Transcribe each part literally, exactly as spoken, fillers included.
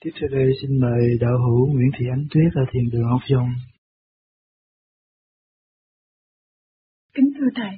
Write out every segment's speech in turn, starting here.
Tiếp theo đây xin mời đạo hữu Nguyễn Thị Ánh Tuyết ở thiền đường Ốc Dông. Kính thưa Thầy,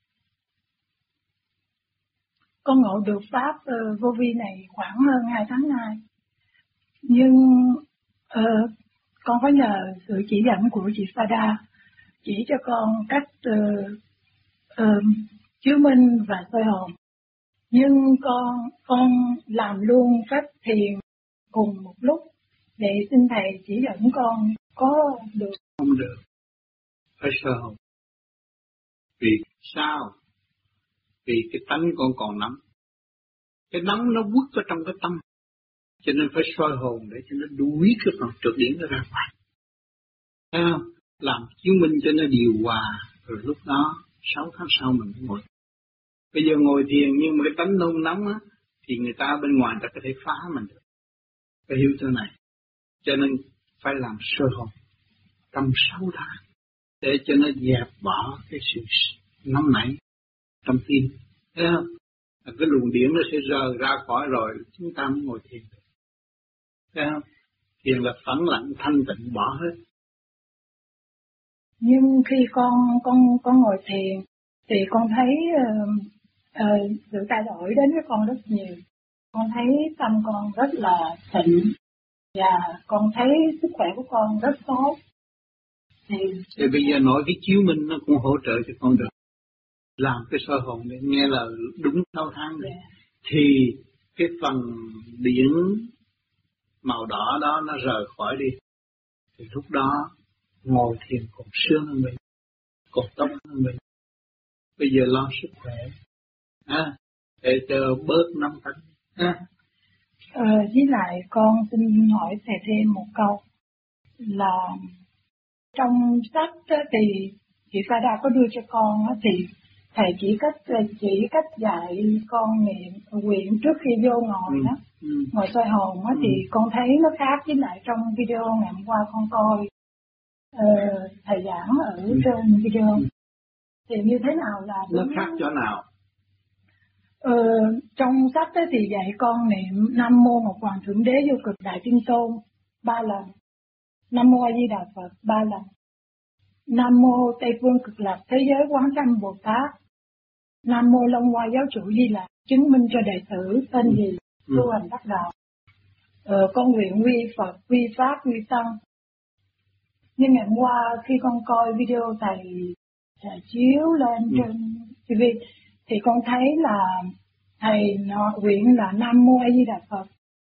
con ngộ được Pháp uh, vô vi này khoảng hơn hai tháng nay. Nhưng uh, con có nhờ sự chỉ dẫn của chị Fada chỉ cho con cách uh, uh, chiếu minh và soi hồn. Nhưng con con làm luôn phép thiền cùng một lúc, để xin Thầy chỉ dẫn con có được? Không được, phải soi hồn. Vì sao? Vì cái tánh con còn nắm. Cái nắm nó quất vào trong cái tâm, cho nên phải soi hồn để cho nó đuổi cái phần trượt điển nó ra ngoài. Thấy không? Làm chứng minh cho nó điều hòa, rồi lúc đó sáu tháng sau mình mới ngồi. Bây giờ ngồi thiền nhưng mà cái tánh nôn nóng á, thì người ta bên ngoài ta có thể phá mình được. Phải hiểu chỗ này. Cho nên phải làm soi hồn trong sáu tháng để cho nó dẹp bỏ cái sự nóng nảy trong tim. Thấy không? Cái luồng điển nó sẽ rời ra khỏi rồi chúng ta mới ngồi thiền được. Thấy không? Thiền là phẳng lặng thanh tịnh bỏ hết. Nhưng khi con con con ngồi thiền thì con thấy uh, uh, sự thay đổi đến với con rất nhiều. Con thấy tâm con rất là thịnh và con thấy sức khỏe của con rất tốt. Thì, thì bây giờ nói cái chiếu minh nó cũng hỗ trợ cho con được. Làm cái soi hồn để nghe là đúng sáu tháng đấy. Yeah. Thì cái phần điển màu đỏ đó nó rời khỏi đi. Thì lúc đó ngồi thiền còn sướng hơn mình, còn tốt hơn mình. Bây giờ lo sức khỏe, à, để cho bớt nóng tánh. À. Ờ, với lại con xin hỏi Thầy thêm một câu là trong sách thì chị Fada có đưa cho con thì Thầy chỉ cách chỉ cách dạy con niệm nguyện trước khi vô ngồi đó, ừ, ừ. ngồi soi hồn á, ừ. thì con thấy nó khác với lại trong video ngày hôm qua con coi uh, Thầy giảng ở ừ. trên video. Ừ. Thì như thế nào là nó khác chỗ nào? Ờ, trong sách ấy thì dạy con niệm Nam Mô Ngọc Hoàng Thượng Đế Vô Cực Đại Thiên Tôn ba lần, Nam Mô A Di Đà Phật ba lần, Nam Mô Tây Phương Cực Lạc Thế Giới Quán Sanh Bồ Tát, Nam Mô Long Hoa Giáo Chủ Di Lặc chứng minh cho đệ tử tên gì tu ừ. hành đắc đạo. Ờ, con nguyện quy Phật, quy Pháp, quy Tăng. Nhưng ngày hôm qua khi con coi video Thầy, thầy chiếu lên ừ. trên ti vi thì con thấy là Thầy nó nguyện là Nam Mô A Di Đà Phật.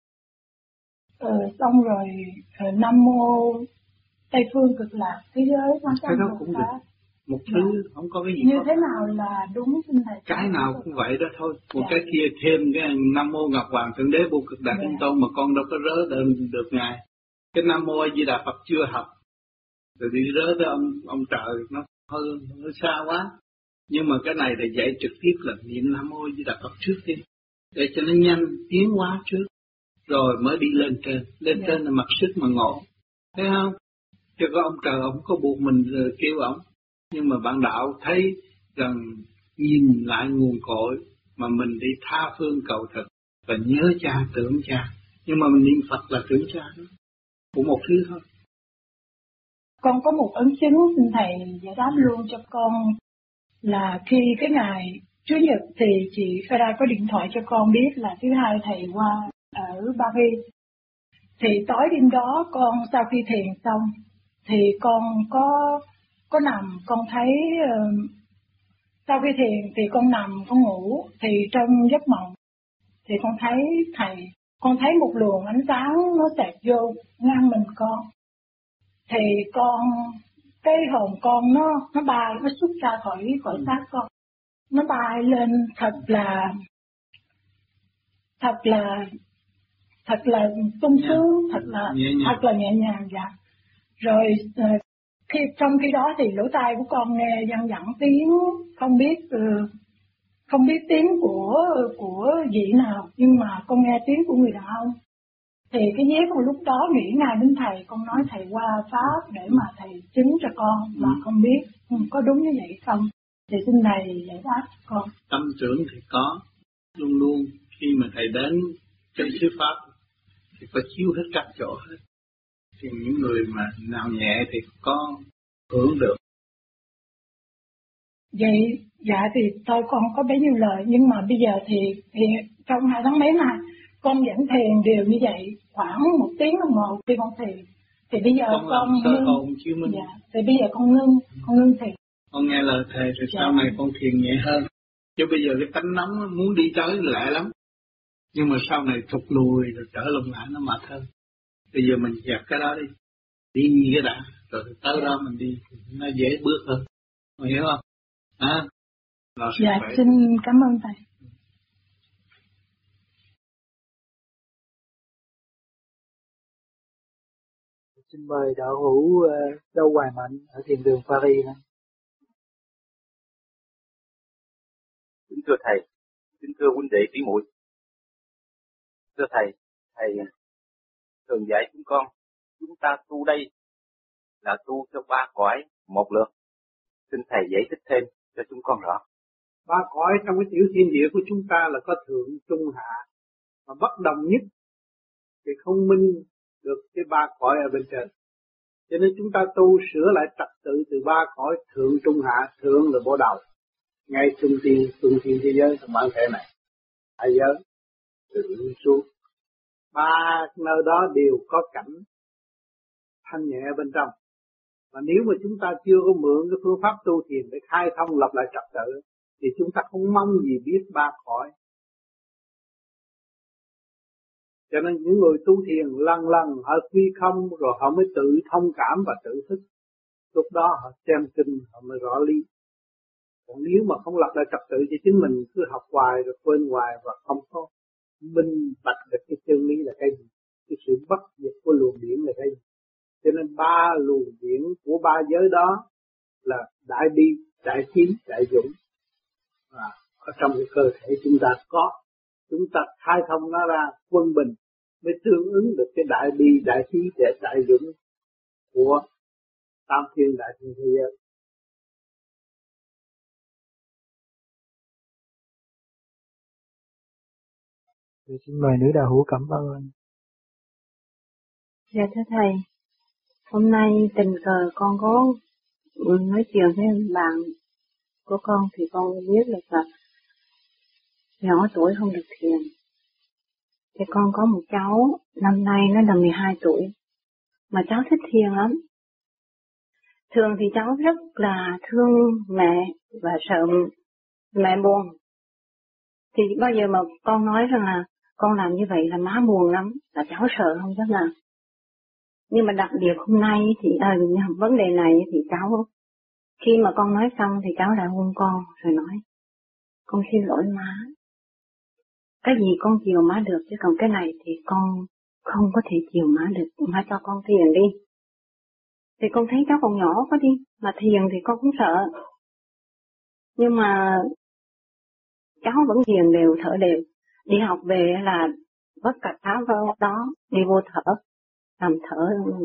Ờ, xong rồi uh, Nam Mô Tây Phương Cực Lạc Thế Giới Quán Sanh Bồ Tát. Một thứ dạ. không có cái gì như khó. Thế nào là đúng xin Thầy? Cái nào cũng vậy đó thôi. Một dạ. cái kia thêm cái Nam Mô Ngọc Hoàng Thượng Đế Vô Cực Đại Thiên dạ. Tôn mà con đâu có rớ được, được Ngài. Cái Nam Mô A Di Đà Phật chưa học. Rồi đi rớ tới ông, ông trời nó hơi, hơi xa quá. Nhưng mà cái này là dạy trực tiếp là niệm Nam Mô A Di Đà Phật trước đi. Để cho nó nhanh tiến hóa trước. Rồi mới đi lên trên. Lên dạ. trên là mặc sức mà ngộ. Thấy không? Chứ có ông trời ông có buộc mình kêu ông. Nhưng mà bạn đạo thấy rằng nhìn lại nguồn cội mà mình đi tha phương cầu thực và nhớ cha tưởng cha. Nhưng mà mình niệm Phật là tưởng cha đó. Cũng một thứ thôi. Con có một ấn chứng xin Thầy giải đáp luôn cho con là khi cái ngày Chủ nhật thì chị Fada có điện thoại cho con biết là thứ hai Thầy qua ở Paris. Thì tối đêm đó con sau khi thiền xong thì con có có nằm, con thấy uh, sau khi thiền thì con nằm, con ngủ thì trong giấc mộng thì con thấy Thầy, con thấy một luồng ánh sáng nó xẹt vô ngang mình con. Thì con cái hồn con nó nó bay, nó xuất ra khỏi khỏi xác con, nó bay lên thật là thật là thật là sung sướng, thật là thật là nhẹ nhàng dạ. Rồi uh, khi trong khi đó thì lỗ tai của con nghe văng vẳng tiếng không biết uh, không biết tiếng của của vị nào, nhưng mà con nghe tiếng của người đàn ông. Thì cái vế của lúc đó nghĩ ngay đến Thầy, con nói Thầy qua Pháp để mà Thầy chứng cho con mà ừ. không biết ừ, có đúng như vậy không. Thì xin Thầy giải đáp con. Tâm tưởng thì có, luôn luôn khi mà Thầy đến chân thuyết Pháp thì có chiếu hết các chỗ hết. Thì những người mà nào nhẹ thì có hưởng được. Vậy, dạ thì tôi con có bấy nhiêu lời, nhưng mà bây giờ thì, thì trong hai tháng mấy này, con vẫn thiền đều như vậy, khoảng một tiếng đồng hồ khi con thiền. Thì bây giờ con, con sơ ngưng, hồn chiếu minh. dạ, thì bây giờ con ngưng, con ngưng thiền. Con nghe lời thầy rồi dạ. sau này con thiền nhẹ hơn. Chứ bây giờ cái tánh nóng muốn đi tới lẹ lắm. Nhưng mà sau này thụt lùi rồi trở lùng lại nó mệt hơn. Bây giờ mình dẹp cái đó đi. Đi cái đã, rồi tới đó mình đi, nó dễ bước hơn. Mình hiểu không? À, dạ, xin cảm ơn thầy. Xin mời đạo hữu uh, Châu Hoài Mạnh ở thiền đường Paris. Kính thưa thầy, kính thưa huynh đệ tỷ muội. Thưa thầy, thầy thường dạy chúng con, chúng ta tu đây là tu cho ba cõi một lượt. Xin thầy giải thích thêm cho chúng con rõ. Ba cõi trong cái tiểu thiên địa của chúng ta là có thượng, trung, hạ, mà bất đồng nhất thì không minh được cái ba cõi ở bên trên. Cho nên chúng ta tu sửa lại trật tự từ ba cõi thượng, trung, hạ. Thượng là bộ đầu, ngay trung thiên, trung thiên thế giới trong bản thể này, hai giới từ xuống. Ba nơi đó đều có cảnh thanh nhẹ bên trong. Và nếu mà chúng ta chưa có mượn cái phương pháp tu thiền để khai thông lập lại trật tự thì chúng ta không mong gì biết ba cõi. Cho nên những người tu thiền lần lần họ quy không rồi họ mới tự thông cảm và tự thức. Lúc đó họ xem kinh họ mới rõ lý. Còn nếu mà không lập lại trật tự thì chính mình cứ học hoài rồi quên hoài và không có minh bạch được cái chân lý là cái gì, cái sự bất diệt của luồng điển là cái gì. Cho nên ba luồng điển của ba giới đó là đại bi, đại trí, đại dũng. Và ở trong cái cơ thể chúng ta có, chúng ta khai thông nó ra quân bình mới tương ứng được cái đại bi, đại trí, đại, đại dũng của tam thiên đại thiên thế giới. Thì xin mời nữ đạo hữu Cẩm Ơn. Dạ thưa thầy, hôm nay tình cờ con có nói chuyện với bạn của con thì con biết được là nhỏ tuổi không được thiền. Thì con có một cháu, năm nay nó là mười hai tuổi, mà cháu thích thiền lắm. Thường thì cháu rất là thương mẹ và sợ mẹ buồn. Thì bao giờ mà con nói rằng là con làm như vậy là má buồn lắm, là cháu sợ không dám làm. Nhưng mà đặc biệt hôm nay thì à, vấn đề này thì cháu, khi mà con nói xong thì cháu lại hôn con rồi nói, con xin lỗi má. Cái gì con chiều má được, chứ còn cái này thì con không có thể chiều má được, má cho con thiền đi. Thì con thấy cháu còn nhỏ quá đi, mà thiền thì con cũng sợ. Nhưng mà cháu vẫn thiền đều, thở đều. Đi học về là bất cập tháo vào đó, đi vô thở, làm thở.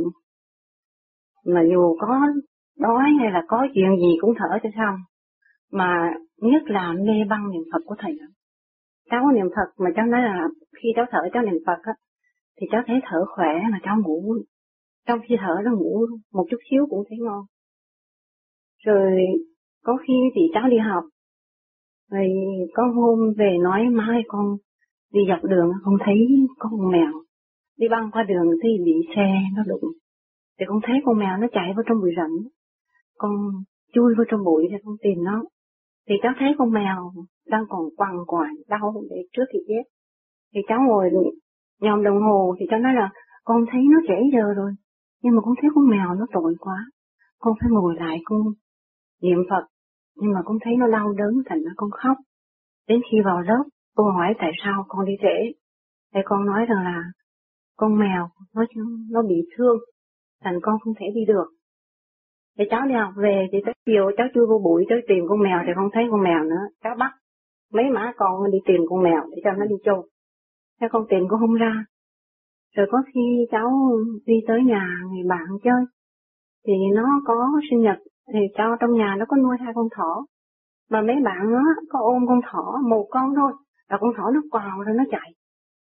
Mà dù có đói hay là có chuyện gì cũng thở cho xong. Mà nhất là mê băng niệm Phật của thầy. Cháu niệm Phật mà cháu nói là khi cháu thở cháu niệm Phật á, thì cháu thấy thở khỏe mà cháu ngủ. Trong khi thở nó ngủ một chút xíu cũng thấy ngon. Rồi có khi thì cháu đi học, rồi có hôm về nói má ơi con đi dọc đường không thấy có con mèo. Đi băng qua đường thì bị xe nó đụng. Thì con thấy con mèo nó chạy vào trong bụi rậm. Con chui vào trong bụi để con tìm nó. Thì cháu thấy con mèo đang còn quằn quại đau để trước khi chết. Thì cháu ngồi nhòm đồng hồ thì cháu nói là con thấy nó trễ giờ rồi. Nhưng mà con thấy con mèo nó tội quá. Con phải ngồi lại con niệm Phật. Nhưng mà con thấy nó đau đớn thành ra con khóc. Đến khi vào lớp cô hỏi tại sao con đi trễ. Thì con nói rằng là con mèo nó, nó bị thương. Thành con không thể đi được. Thì cháu đi học về thì tới chiều cháu chui vô bụi cháu tìm con mèo thì không thấy con mèo nữa. Cháu bắt mấy má con đi tìm con mèo để cho nó đi chôn. Thế con tìm cũng không ra. Rồi có khi cháu đi tới nhà người bạn chơi. Thì nó có sinh nhật. Thì cháu trong nhà nó có nuôi hai con thỏ. Mà mấy bạn nó có ôm con thỏ một con thôi. Và con thỏ nó quào rồi nó chạy.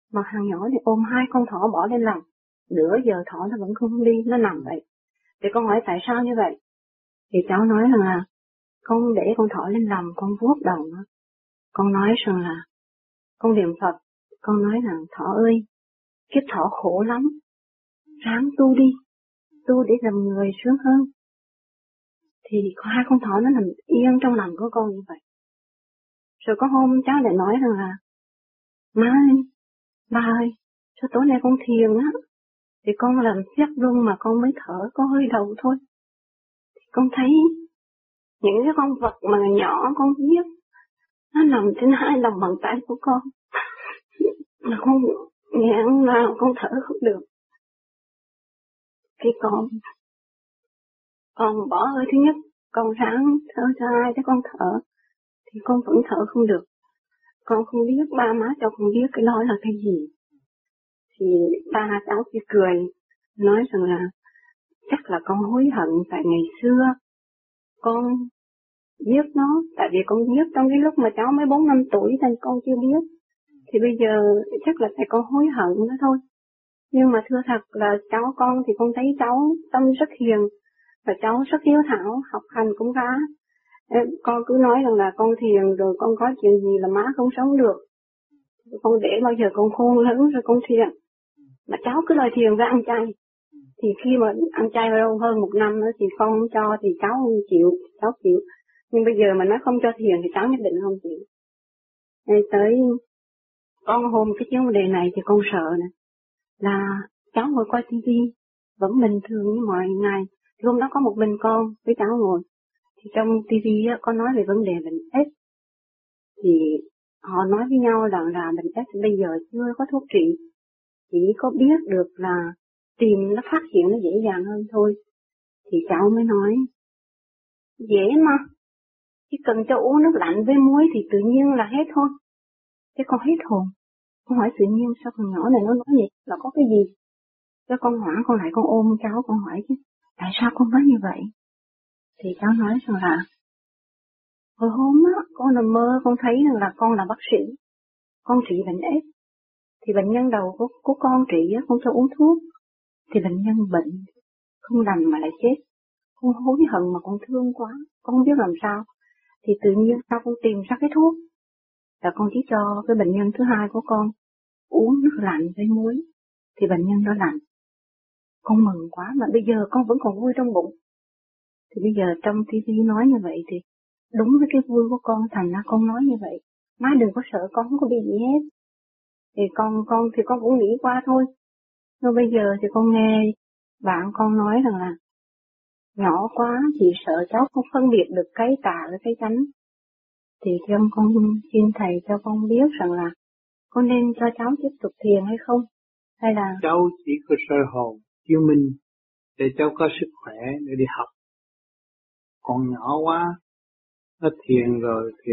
Mà thằng nhỏ thì ôm hai con thỏ bỏ lên lòng. Nửa giờ thỏ nó vẫn không đi, nó nằm vậy. Thì con hỏi tại sao như vậy? Thì cháu nói rằng là con để con thỏ lên lòng, con vuốt đầu nó. Con nói rằng là con niệm Phật, con nói rằng thỏ ơi, kiếp thỏ khổ lắm, ráng tu đi, tu để làm người sướng hơn. Thì hai con thỏ nó nằm yên trong lòng của con như vậy. Rồi có hôm cháu lại nói rằng là má ơi, ba ơi, sao tối nay con thiền á, thì con làm phép luôn mà con mới thở có hơi đầu thôi. Thì con thấy những cái con vật mà nhỏ con giết, nó nằm trên hai lòng bàn tay của con. Mà con nghẹn nào con thở không được. Khi con, con bỏ hơi thứ nhất, con ráng thở thứ hai để con thở, thì con vẫn thở không được. Con không biết, ba má cho con biết cái đó là cái gì. Thì ba cháu chỉ cười, nói rằng là chắc là con hối hận tại ngày xưa con giết nó, tại vì con giết trong cái lúc mà cháu mới bốn năm tuổi nên con chưa biết. Thì bây giờ chắc là tại con hối hận đó thôi. Nhưng mà thưa thật là cháu con thì con thấy cháu tâm rất hiền, và cháu rất hiếu thảo, học hành cũng khá. Con cứ nói rằng là con thiền rồi con có chuyện gì là má không sống được. Con để bao giờ con khôn lớn rồi con thiền. Mà cháu cứ lời thiền với ăn chay. Thì khi mà ăn chay lâu hơn một năm nữa thì con không cho thì cháu không chịu, cháu chịu. Nhưng bây giờ mà nó không cho thiền thì cháu nhất định không chịu. Nên tới con hôm cái vấn đề này thì con sợ nè. Là cháu ngồi coi tivi vẫn bình thường như mọi ngày. Thì hôm đó có một mình con với cháu ngồi. Thì trong tivi có nói về vấn đề bệnh ết. Thì họ nói với nhau rằng là bệnh ết bây giờ chưa có thuốc trị. Chỉ có biết được là tìm nó phát hiện nó dễ dàng hơn thôi. Thì cháu mới nói, dễ mà, chỉ cần cho uống nước lạnh với muối thì tự nhiên là hết thôi. Thế con hết hồn. Con hỏi tự nhiên sao con nhỏ này nó nói vậy, là có cái gì? Cho con hoảng con lại con ôm cháu con hỏi chứ, tại sao con nói như vậy? Thì cháu nói rằng là, hồi hôm á, con nằm mơ con thấy rằng là con là bác sĩ, con trị bệnh ết. Thì bệnh nhân đầu của, của con trị á, con cho uống thuốc. Thì bệnh nhân bệnh, không lành mà lại chết. Con hối hận mà con thương quá, con không biết làm sao. Thì tự nhiên sao con tìm ra cái thuốc. Là con chỉ cho cái bệnh nhân thứ hai của con uống nước lạnh với muối. Thì bệnh nhân đó lạnh. Con mừng quá mà bây giờ con vẫn còn vui trong bụng. Thì bây giờ trong tivi nói như vậy thì đúng với cái vui của con, thành ra con nói như vậy. Má đừng có sợ, con không có bị gì hết. Thì con con thì con cũng nghĩ qua thôi. Nhưng bây giờ thì con nghe bạn con nói rằng là nhỏ quá, chị sợ cháu không phân biệt được cái tà với cái chánh. Thì trong con xin thầy cho con biết rằng là con nên cho cháu tiếp tục thiền hay không? Hay là cháu chỉ có soi hồn, chiếu minh để cháu có sức khỏe để đi học. Còn nhỏ quá, nó thiền rồi thì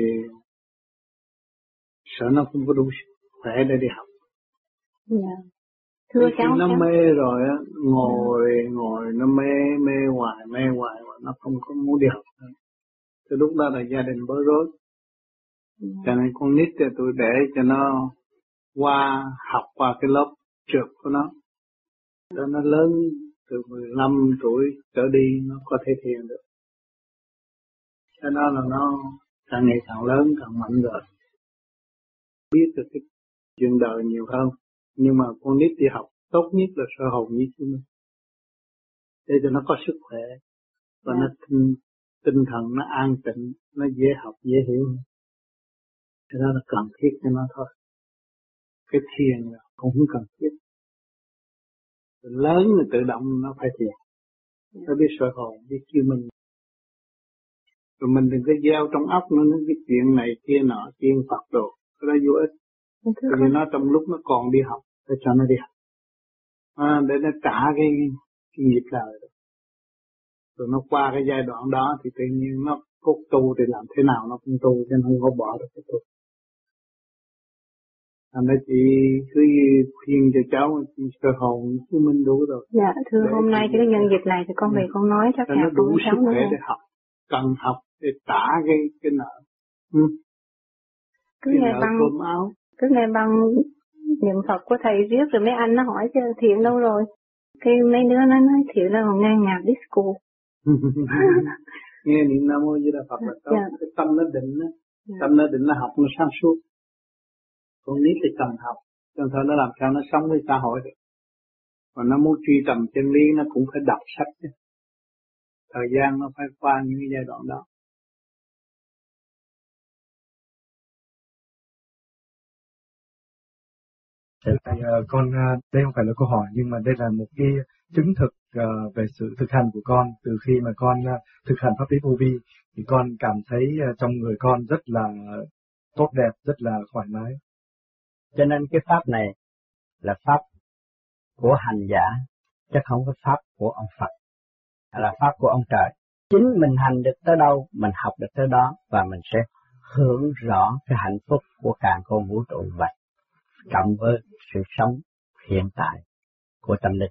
sợ nó không có đủ sức khỏe để đi học. Yeah. Thưa cháu, nó cháu mê rồi á, ngồi yeah. ngồi nó mê mê hoài mê hoài mà nó không có muốn đi học nữa. Thì lúc đó là gia đình bối rối. Yeah. Cho nên con nít thì tôi để cho nó qua học qua cái lớp trượt của nó. Cho nó lớn từ mười lăm tuổi trở đi nó có thể thiền được. Cho nên là nó càng ngày càng lớn càng mạnh rồi. Biết được cái chuyện đời nhiều hơn. Nhưng mà con nít đi học tốt nhất là soi hồn với chúng mình. Để cho nó có sức khỏe. Và yeah. nó tinh, tinh thần nó an tịnh, nó dễ học, dễ hiểu. Thế đó là cần thiết cho nó thôi. Cái thiền là cũng không cần thiết. Lớn là tự động nó phải thiền. Yeah. Nó biết soi hồn, biết chiêu mình. Rồi mình đừng có gieo trong óc nó những cái chuyện này kia nọ, chuyện Phật đồ. Cái đó vô ích. Bởi vì nó trong lúc nó còn đi học, phải cho nó đi học. À, để nó trả cái, cái nghiệp đời đó. Rồi nó qua cái giai đoạn đó thì tự nhiên nó cốt tu thì làm thế nào nó cũng tu, cho nó không có bỏ được cái tu. Thành ra chị cứ khuyên cho cháu sơ hồn chứng minh đủ rồi. Dạ, thưa để hôm nay cái nhân dịp này thì con về con nói cho nó đủ sức khỏe để học, cần học để trả cái cái nợ. Ừ. Cứ cái nghe nợ băng, cơm áo. cứ nghe băng niệm Phật của thầy riết rồi mấy anh nó hỏi chứ Thiện đâu rồi? Cái mấy đứa nó nói Thiện là còn nghe nhạc disco. Nghe niệm Nam Mô Di Đà Phật là tốt, yeah. Cái tâm nó định á, yeah. Tâm nó định nó học nó sáng suốt. Con nít thì cần học, cho thôi nó làm sao nó sống với xã hội được. Còn nó muốn truy tầm chân lý nó cũng phải đọc sách chứ. Thời gian nó phải qua những cái giai đoạn đó. Thầy, uh, con uh, đây không phải là câu hỏi nhưng mà đây là một cái chứng thực uh, về sự thực hành của con. Từ khi mà con uh, thực hành pháp lý vô vi thì con cảm thấy uh, trong người con rất là tốt đẹp, rất là thoải mái. Cho nên cái pháp này là pháp của hành giả, chứ không có pháp của ông Phật, là pháp của ông trời. Chính mình hành được tới đâu, mình học được tới đó và mình sẽ hưởng rõ cái hạnh phúc của càn khôn vũ trụ vậy. Cộng với sự sống hiện tại của tâm linh.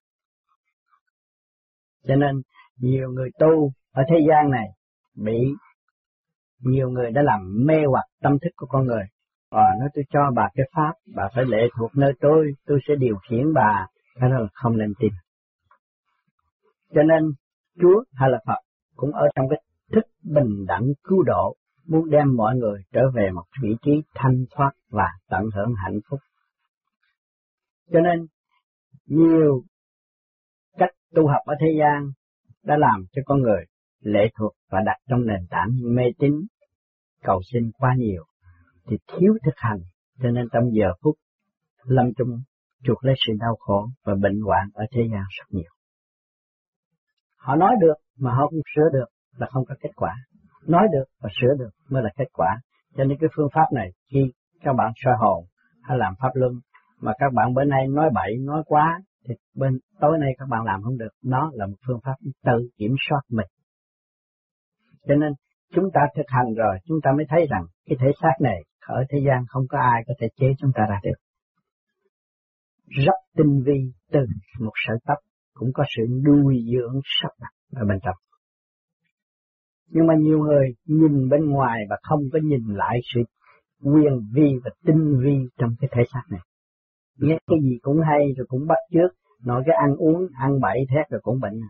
Cho nên nhiều người tu ở thế gian này bị nhiều người đã làm mê hoặc tâm thức của con người. Và nói tôi cho bà cái pháp, bà phải lệ thuộc nơi tôi, tôi sẽ điều khiển bà. Cái đó là không nên tin. Cho nên Chúa hay là Phật cũng ở trong cái thức bình đẳng cứu độ, muốn đem mọi người trở về một vị trí thanh thoát và tận hưởng hạnh phúc. Cho nên nhiều cách tu học ở thế gian đã làm cho con người lệ thuộc và đặt trong nền tảng mê tín, cầu xin quá nhiều, thì thiếu thực hành, cho nên trong giờ phút lâm chung chuộc lấy sự đau khổ và bệnh hoạn ở thế gian rất nhiều. Họ nói được mà họ không sửa được là không có kết quả. Nói được và sửa được mới là kết quả. Cho nên cái phương pháp này khi các bạn soi hồn hay làm pháp luân mà các bạn bữa nay nói bậy, nói quá thì bên tối nay các bạn làm không được. Đó là một phương pháp tự kiểm soát mình. Cho nên chúng ta thực hành rồi chúng ta mới thấy rằng cái thể xác này ở thế gian không có ai có thể chế chúng ta ra được. Rất tinh vi từ một sợi tóc cũng có sự nuôi dưỡng sắp đặt ở bên trong. Nhưng mà nhiều người nhìn bên ngoài và không có nhìn lại sự quyền vi và tinh vi trong cái thể xác này. Nghe cái gì cũng hay rồi cũng bắt chước, nói cái ăn uống, ăn bậy thét rồi cũng bệnh.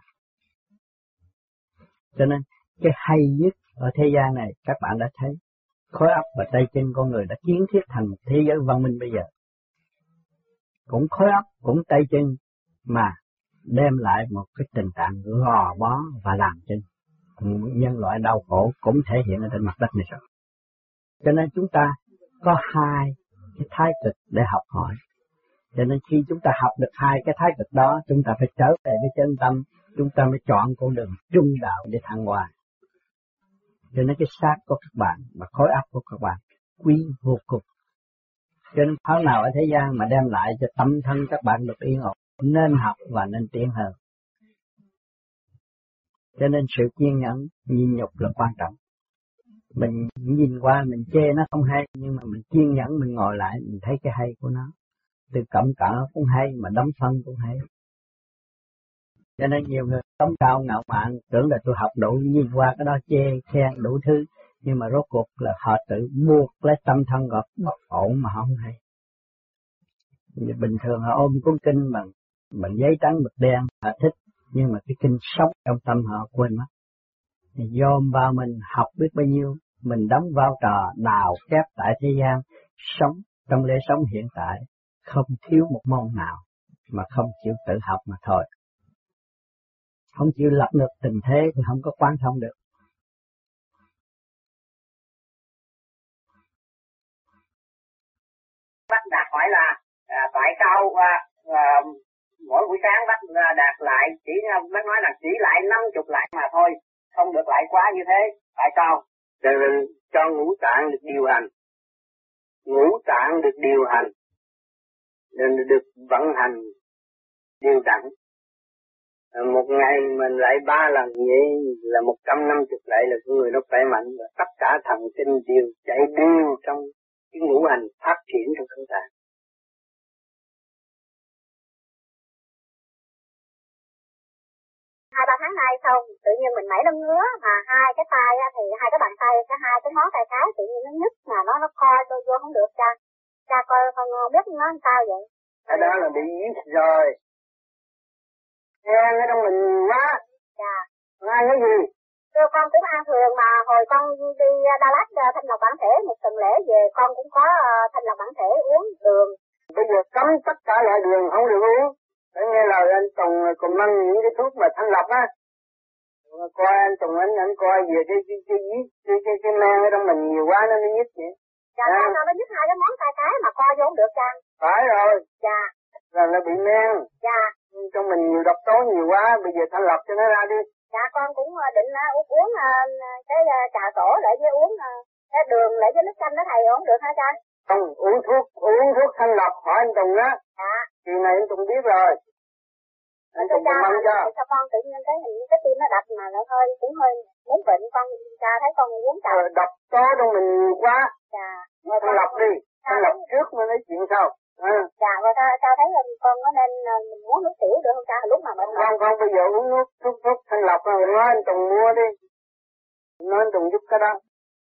Cho nên cái hay nhất ở thế gian này các bạn đã thấy, khối óc và tay chân con người đã kiến thiết thành một thế giới văn minh bây giờ. Cũng khối óc, cũng tay chân mà đem lại một cái tình trạng gò bó và làm cho nhân loại đau khổ cũng thể hiện ở trên mặt đất này rồi. Cho nên chúng ta có hai cái thái cực để học hỏi. Cho nên khi chúng ta học được hai cái thái cực đó, chúng ta phải trở về với chân tâm, chúng ta mới chọn con đường trung đạo để thăng hoa. Cho nên cái xác của các bạn và khối óc của các bạn quý vô cùng. Cho nên pháp nào ở thế gian mà đem lại cho tâm thân các bạn được yên ổn, nên học và nên tiến hơn. Cho nên sự kiên nhẫn, nhịn nhục là quan trọng. Mình nhìn qua mình chê nó không hay, nhưng mà mình kiên nhẫn mình ngồi lại mình thấy cái hay của nó. Từ cẩm cỡ cũng hay mà đóng phân cũng hay. Cho nên nhiều người sống cao ngạo mạn tưởng là tôi học đủ, nhìn qua cái đó chê khen đủ thứ, nhưng mà rốt cuộc là họ tự buộc lấy tâm thân họ bất ổn mà họ không hay. Bình thường họ ôm cuốn kinh bằng bằng giấy trắng mực đen họ thích, nhưng mà cái kinh sống trong tâm họ quên mất. Thì dồn vào mình học biết bao nhiêu, mình đóng vai trò đào kép tại thế gian, sống trong lễ sống hiện tại, không thiếu một môn nào mà không chịu tự học mà thôi. Không chịu lập được tình thế thì không có quán thông được. Bác Đạt hỏi là à, tại sao à, à, mỗi buổi sáng bác Đạt lại chỉ bác nói là chỉ lại năm chục lại mà thôi, không được lại quá như thế. Tại sao? Cho nên cho ngũ tạng được điều hành, ngũ tạng được điều hành nên được vận hành điều đặn. Một ngày mình lại ba lần vậy là một trăm năm mươi lại là người nó khỏe mạnh và tất cả thần kinh đều chạy đều trong cái ngũ hành phát triển trong cơ thể. Hai ba tháng nay xong tự nhiên mình nảy nó ngứa mà hai cái tay thì hai cái bàn tay cái hai cái ngón tay cái tự nhiên nó nhức mà nó nó co tôi vô không được cha. Cha coi con biết nó làm sao vậy? Cái đó là bị giết rồi. Nghe ở trong mình quá. Dạ. Nghe cái gì? Thưa con cũng an thường mà hồi con đi Đà Lạt thanh lọc bản thể một tuần lễ về con cũng có thanh lọc bản thể uống đường. Bây giờ cấm tất cả loại đường không được uống. Phải nghe lời anh Tùng còn mang những cái thuốc mà thanh lọc á. Coi anh Tùng anh anh coi về cái cái cái cái cái, cái, cái men ở trong mình nhiều quá nó mới nhức vậy. Dạ à. Sao nó nhức hai cái món tay cái mà coi vô không được cha. Phải rồi. Dạ. Là nó bị men. Dạ. Trong mình nhiều độc tố nhiều quá, bây giờ thanh lọc cho nó ra đi. Dạ con cũng định uống uống cái trà tổ lại với uống cái đường lại với nước chanh đó thầy uống được hả cha? Không, uống thuốc uống thuốc thanh lọc hỏi anh Tùng á. Dạ. Kỳ này anh Tùng biết rồi. Anh Tùng cũng mong cho. Sao con tự nhiên cái hình cái tim nó đập mà nó hơi cũng hơi muốn bệnh con cha thấy con uống trà. Ờ, độc tố trong mình nhiều quá. Dạ. Thanh lọc đi, thanh lọc trước mới nói chuyện sau. À. Dạ, rồi ta, ta thấy là con có nên mình uống nước tiểu được không cha lúc mà bệnh? Không, không, bây giờ uống nước thuốc thuốc thanh lọc rồi nói anh Tùng mua đi. Nói anh Tùng giúp cái đó.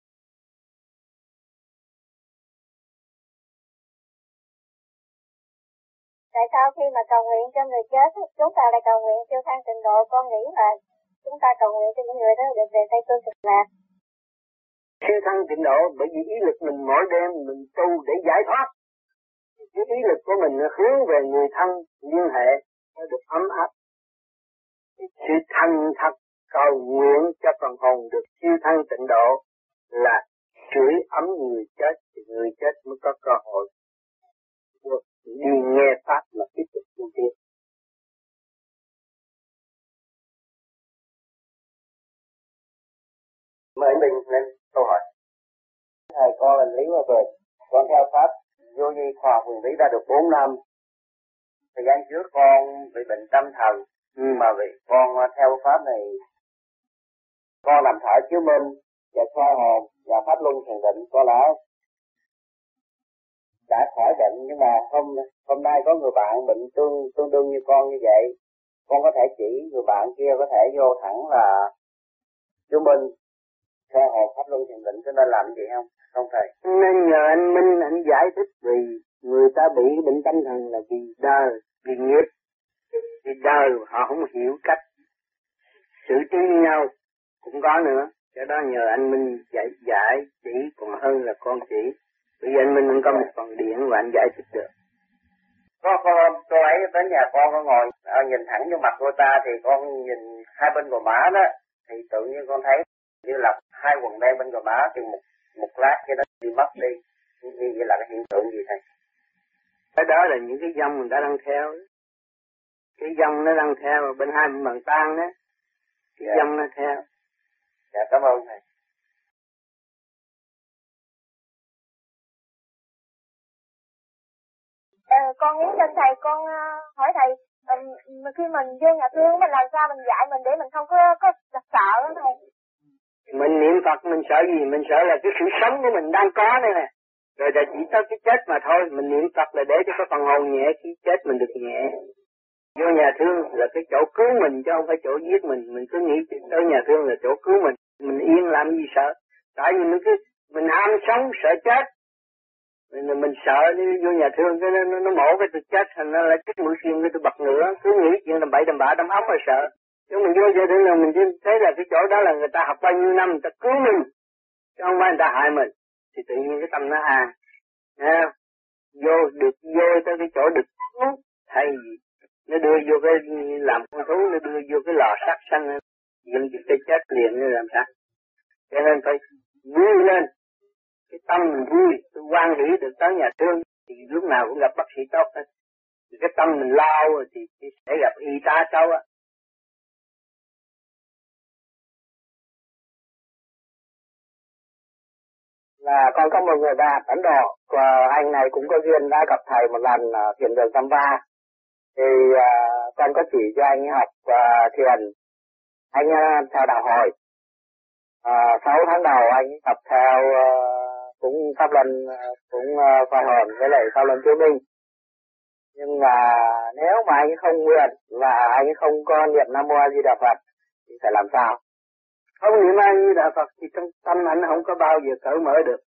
Tại sao khi mà cầu nguyện cho người chết, chúng ta lại cầu nguyện cho thang tịnh độ, con nghĩ là chúng ta cầu nguyện cho những người đó được về Tây Phương cực lạc. Khi thăng tịnh độ, bởi vì ý lực mình mỗi đêm mình tu để giải thoát. Cái ý lực của mình nó hướng về người thân liên hệ, nó được ấm áp. Sự thành thật cầu nguyện cho phần hồn được siêu thăng tịnh độ là sưởi ấm người chết, thì người chết mới có cơ hội được đi nghe pháp mà tiếp tục tu tiến. Mời mình lên câu hỏi. Thầy con là Lý Hòa Bình, con theo pháp vô vi khoa học huyền bí đã được bốn năm. Thời gian trước con bị bệnh tâm thần, ừ. mà vì con theo pháp này, con làm thở chiếu minh và soi hồn và pháp luân thiền định, có lẽ đã khỏi bệnh, nhưng mà hôm hôm nay có người bạn bệnh tương tương đương như con như vậy, con có thể chỉ người bạn kia có thể vô thẳng là chiếu minh, soi hồn, pháp luân thiền định, cho nên làm gì không? Không thầy. Nên nhờ anh Minh anh giải thích vì người ta bị bệnh tâm thần là vì đời, vì nghiệp, vì đời họ không hiểu cách xử trí nhau cũng có nữa. Cho đó nhờ anh Minh giải giải chỉ còn hơn là con chỉ. Bây giờ anh Minh cũng có một phần điện và anh giải thích được. Có con cô ấy đến nhà con có ngồi à, nhìn thẳng vô mặt cô ta thì con nhìn hai bên gò má đó thì tự nhiên con thấy như là hai quần đen bên gò má thì một một lát cái đó đi mất đi. Như vậy là cái hiện tượng gì thầy? Cái đó là những cái dòng mình đã đang theo. Cái dòng nó đang theo bên hai bên bàn tay đó. Cái dạ. dòng nó theo. Dạ cảm ơn thầy. Ờ, con muốn cho thầy, con uh, hỏi thầy, um, khi mình vô nhà thương mình làm sao mình dạy mình để mình không có có sợ đó thầy. Mình niệm Phật mình sợ gì? Mình sợ là cái sự sống của mình đang có đây nè. Rồi là chỉ tới cái chết mà thôi. Mình niệm Phật là để cho cái phần hồn nhẹ, khi chết mình được nhẹ. Vô nhà thương là cái chỗ cứu mình chứ không phải chỗ giết mình. Mình cứ nghĩ tới nhà thương là chỗ cứu mình. Mình yên làm gì sợ. Tại vì mình cứ mình ham sống sợ chết. Mình, mình sợ đi vô nhà thương cái nó, nó, nó mổ cái tôi chết thành nó lại chết mũi kim cái tôi bật nữa. Cứ nghĩ chuyện làm bậy làm bạ đâm óc rồi sợ. Nếu mình vô gia đình là mình thấy là cái chỗ đó là người ta học bao nhiêu năm người ta cứu mình. Chứ không phải người ta hại mình. Thì tự nhiên cái tâm nó an. À, vô được vô tới cái chỗ được cứu. Thay vì nó đưa vô cái làm con thú, nó đưa vô cái lò sắt xanh, dựng cái chết liền như làm sao. Cho nên phải vui lên. Cái tâm mình vui, tôi hoan hỷ được tới nhà thương, thì lúc nào cũng gặp bác sĩ tốt hết. Thì cái tâm mình lao thì, thì sẽ gặp y tá xấu á. Là con có một người bạn Ấn Độ, và anh này cũng có duyên đã gặp thầy một lần ở thiền đường Tam Ba. Thì uh, con có chỉ cho anh học uh, thiền, anh uh, theo đạo hồi. Uh, sáu tháng đầu anh tập theo uh, cũng pháp luân, uh, cũng uh, khoa hồn với lại pháp luân chiếu minh. Nhưng mà nếu mà anh không nguyện và anh không có niệm Nam Mô A Di Đà Phật thì phải làm sao? Không niệm A Di Đà Phật thì trong tâm anh không có bao giờ cởi mở được.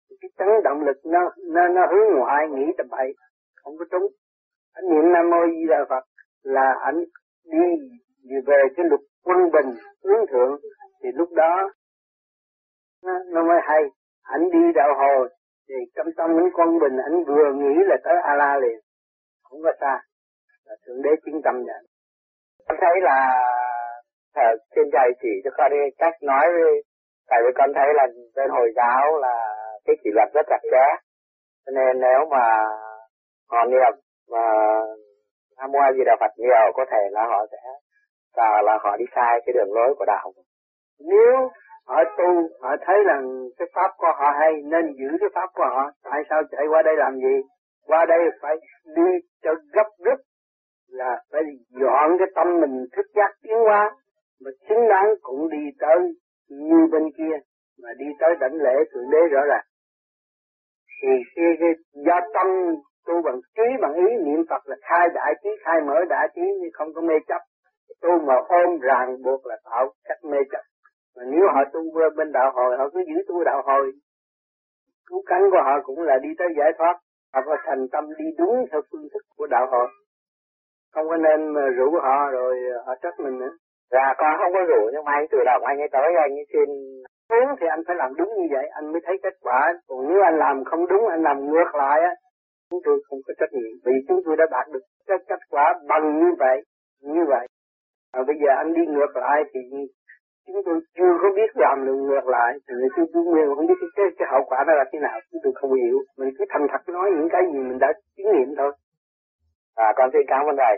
Cái chấn động lực nó nó nó hướng ngoại, nghĩ tầm bậy, không có trúng. Anh niệm Nam Mô Di Đà Phật là anh đi, đi về cái luật quân bình hướng thượng, thì lúc đó nó, nó mới hay. Anh đi đạo hồi thì trong tâm anh quân bình, anh vừa nghĩ là tới A La liền, không có xa, là thượng đế chứng tâm vậy. Con thấy là thờ trên trời chỉ cho con đi cách nói, tại vì con thấy là bên Hồi giáo là cái kỷ luật rất chặt chẽ, cho nên nếu mà họ niệm mà Nam Mô A Di Đà Phật nhiều, có thể là họ sẽ là, là họ đi sai cái đường lối của đạo. Nếu họ tu, họ thấy rằng cái pháp của họ hay nên giữ cái pháp của họ, tại sao chạy qua đây làm gì? Qua đây phải đi cho gấp rút, là phải dọn cái tâm mình thức giác tiến hóa, mà xứng đáng cũng đi tới như bên kia, mà đi tới đảnh lễ thượng đế rõ ràng. Thì khi cái do tâm tu bằng trí bằng ý niệm Phật là khai đại trí, khai mở đại trí, nhưng không có mê chấp. Tu mà ôm ràng buộc là tạo cách mê chấp. Mà nếu họ tu bên đạo hồi, họ cứ giữ tu đạo hồi, cứu cánh của họ cũng là đi tới giải thoát. Họ có thành tâm đi đúng theo phương thức của đạo hồi, không có nên mà rủ họ rồi họ trách mình nữa. Dạ con không có rủ, nhưng mà anh tự động anh ấy tới anh ấy xin. Đúng thì anh phải làm đúng như vậy, anh mới thấy kết quả. Còn nếu anh làm không đúng, anh làm ngược lại á, chúng tôi không có trách nhiệm, vì chúng tôi đã đạt được cái kết quả bằng như vậy, như vậy. À, bây giờ anh đi ngược lại thì chúng tôi chưa có biết làm được ngược lại, thì chúng tôi không biết cái, cái, cái hậu quả đó là thế nào, chúng tôi không hiểu. Mình cứ thành thật nói những cái gì mình đã chứng nghiệm thôi. À, con xin cảm ơn thầy.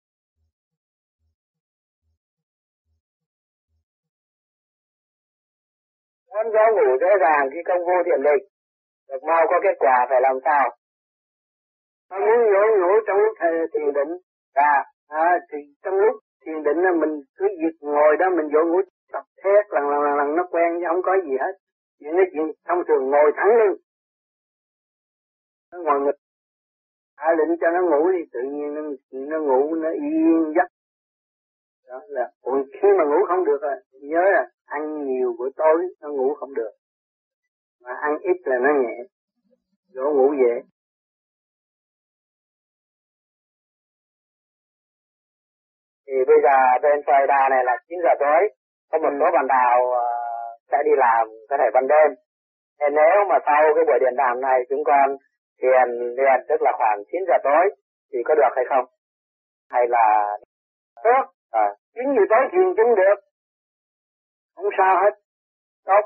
Con giáo ngủ dễ dàng khi công vô thiền định, được mau có kết quả phải làm sao? Con muốn ngủ ngủ trong lúc thiền định, à, à thì trong lúc thiền định là mình cứ việc ngồi đó mình vô ngủ tập thét lần lần lần lần nó quen chứ không có gì hết. Những cái chuyện thông thường ngồi thẳng lưng, nó ngồi nghịch, hạ định cho nó ngủ thì tự nhiên nó, nó ngủ nó yên giấc. Đó là, còn khi mà ngủ không được rồi, nhớ là ăn nhiều bữa tối nó ngủ không được, mà ăn ít là nó nhẹ, dỗ ngủ dễ. Thì bây giờ bên Florida này là chín giờ tối, có một số bạn đạo uh, sẽ đi làm có thể ban đêm. Thế nếu mà sau cái buổi điện đàm này chúng con thiền liền, tức là khoảng chín giờ tối, thì có được hay không? Hay là tốt? À. chín giờ tối thiền cũng được, không sao hết, tốt.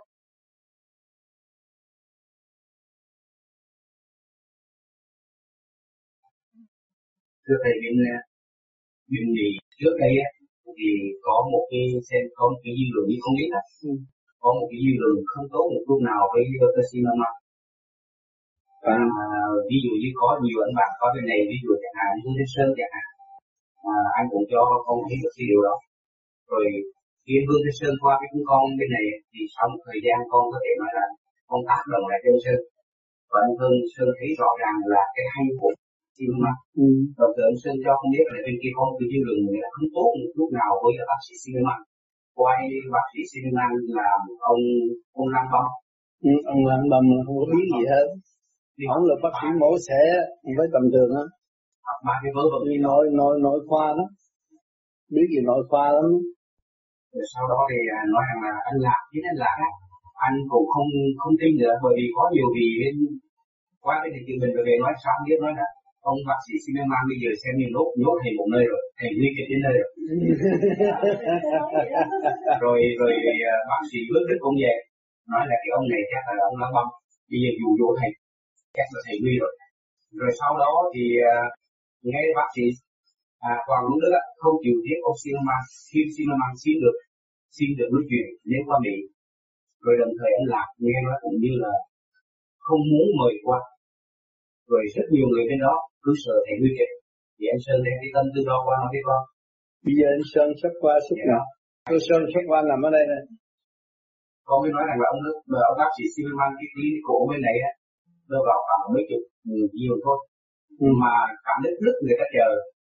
Thưa thầy, bên bên gì trước đây á thì có một cái xem có một cái dư luận như không biết á, ừ. có một cái dư luận không tốt một lúc nào với Toshimama. Và uh, ví dụ như có nhiều anh bạn có bên này, ví dụ chẳng hạn như Thế Sơn chẳng hạn, à, anh cũng cho con thấy được cái điều đó. Rồi khi Vương Thế Sơn qua với chúng con bên này thì sau một thời gian con có thể nói là con tác động lại cho Sơn, và anh Vương Sơn thấy rõ ràng là cái hay của Toshimama. Ừ. Đồng thời ông Sơn cho không biết là bên kia có một cái dư luận là không tốt một lúc nào với là bác sĩ Toshimama. Quay bác sĩ Toshimama là ông ông Lăng Băm. Ừ, ông Lăng Băm không có biết gì hết. Ông là bác sĩ mổ xẻ với tầm thường á. Ba cái vớ vẩn nội nội nội khoa đó, biết gì nội khoa lắm. Rồi sau đó thì nói rằng là anh Lạc, chính anh Lạc á, anh cũng không không tin nữa, bởi vì có nhiều vị bên qua bên này mình về nói sao biết nói là ông bác sĩ Zimmerman bây giờ xem như nhốt nhốt thầy một nơi rồi, thầy nguy kịch đến nơi rồi. rồi rồi bác sĩ bước đến công về nói là cái ông này chắc là ông Lăng Băm, bây giờ dụ dỗ thầy chắc là thầy nguy rồi. Rồi sau đó thì uh, nghe bác sĩ à, Hoàng Hữu Đức không chịu tiếp ông Zimmerman, khi Zimmerman xin được xin được nói chuyện đến qua Mỹ. Rồi đồng thời anh Lạc nghe nói cũng như là không muốn mời qua. Rồi rất nhiều người bên đó cứ sợ thầy nguy kịch, thì anh Sơn đem cái tâm tư đó qua nói với con. Bây giờ anh Sơn sắp qua suốt yeah. nào? Tôi Sơn sắp qua nằm ở đây này. Con mới nói rằng là ông Đức, ông bác sĩ Zimmerman cái tí cổ bên này á, nó vào khoảng mấy chục nhiều thôi, ừ. mà cả đất nước người ta chờ,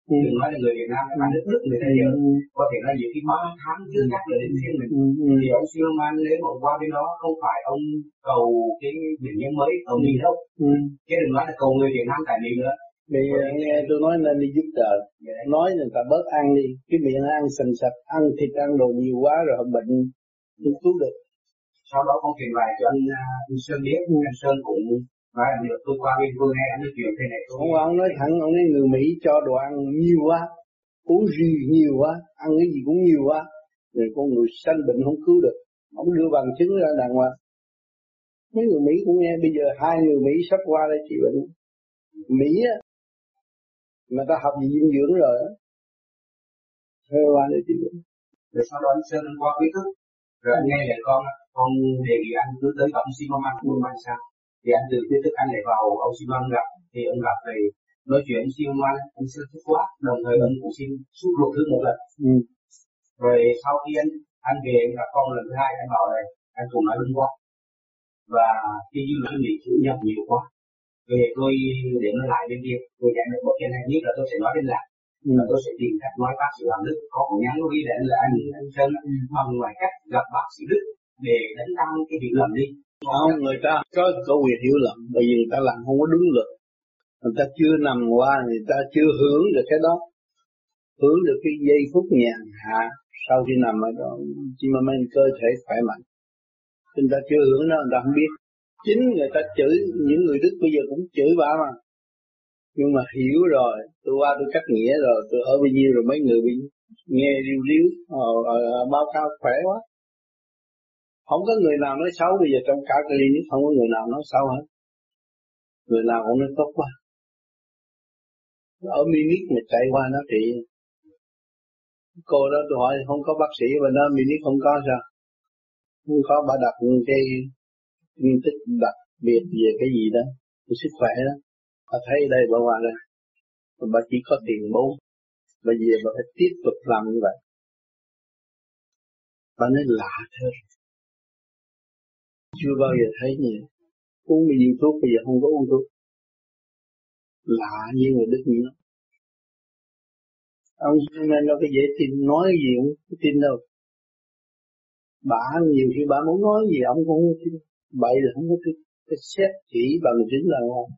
Ừ. Đừng nói là người Việt Nam, mà nước Đức người ta giờ ừ. có thể nói nhiều khi ba tháng chưa chắc là đến phiên mình. Ừ. Ừ. Thì ông Silman nếu mà ông qua bên đó không phải ông cầu cái bệnh nhân mới ở Mỹ đâu. Ừ. Chứ đừng nói là cầu người Việt Nam tại Mỹ nữa. Vì nghe tôi nói nên đi giúp đời, yeah. Nói người ta bớt ăn đi, cái miệng ăn sình sạch, ăn thịt ăn đồ nhiều quá rồi họ bệnh, không cứu được. Sau đó con truyền lại cho anh, anh Sơn biết, ừ. Anh Sơn cũng nói là được tôi qua bên Vương hay anh nói chuyện thế này. Tôi... Ông, ông nói thẳng, ông nói người Mỹ cho đồ ăn nhiều quá, uống gì nhiều quá, ăn cái gì cũng nhiều quá, rồi con người sanh bệnh không cứu được. Ông đưa bằng chứng ra đàng hoàng. Mấy người Mỹ cũng nghe, bây giờ hai người Mỹ sắp qua đây trị bệnh. Mỹ á, mà ta học gì dinh dưỡng rồi á, hơi qua đây trị bệnh. Rồi sau đó anh Sơn anh qua biết thức, rồi anh nghe lời con, con đề nghị anh cứ tới ông Simon Buôn Ban sao? Thì anh từ biết thức anh lại vào ông Simon gặp, thì ông gặp thì nói chuyện với Simon, anh Sơn thích quá, đồng thời ông cũng xin suốt ruột thứ một lần. Ừ. Rồi sau khi anh anh về anh gặp con lần thứ hai, anh bảo này, anh cũng nói đúng quá, và khi dư luận bị chủ nhập nhiều quá. Về tôi để nó lại bên kia, tôi dạy được một cái này nhất là tôi sẽ nói bên lại, ừ. Và tôi sẽ tìm cách nói bác sĩ làm Đức, có một nhắn ghi đến là anh anh Sơn ừ. bằng ngoài cách gặp bác sĩ Đức để đánh tăng cái việc làm đi. Không, người ta có có quyền hiểu lầm, bởi vì người ta làm không có đúng luật, người ta chưa nằm qua, người ta chưa hưởng được cái đó, hưởng được cái giây phút nhàn hạ sau khi nằm ở đó, chỉ mà men cơ thể khỏe mạnh, người ta chưa hưởng đó, người ta không biết. Chính người ta chửi, những người Đức bây giờ cũng chửi bà mà. Nhưng mà hiểu rồi, tôi qua tôi cắt nghĩa rồi, tôi ở bao nhiêu rồi mấy người bị nghe riu riu, ờ, ờ, báo cáo khỏe quá. Không có người nào nói xấu, bây giờ trong cả clinic không có người nào nói xấu hết. Người nào cũng nói tốt quá. Ở Munich mà chạy qua nó trị. Cô đó tôi hỏi không có bác sĩ mà nó Munich không có sao? Không có, bà đặt cái phân tích đặc biệt về cái gì đó, cái sức khỏe đó, bà thấy đây bà qua đây, bà chỉ có tiền bố, bà về bà phải tiếp tục làm như vậy. Bà nói lạ thôi, chưa bao giờ thấy như vậy. Uống bao nhiêu thuốc bây giờ không có uống thuốc, lạ như người Đức như đó. Ông nên đâu có dễ tin, nói gì cũng không tin đâu. Bà nhiều khi bà muốn nói gì ông cũng không tin, bậy là không có tin. Cái xét chỉ bằng chứng là ngon.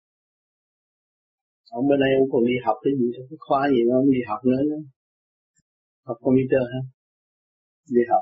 Ông bên đây ông còn đi học cái gì, cái khoa gì mà ông đi học nữa nữa. Học computer hả? Đi học.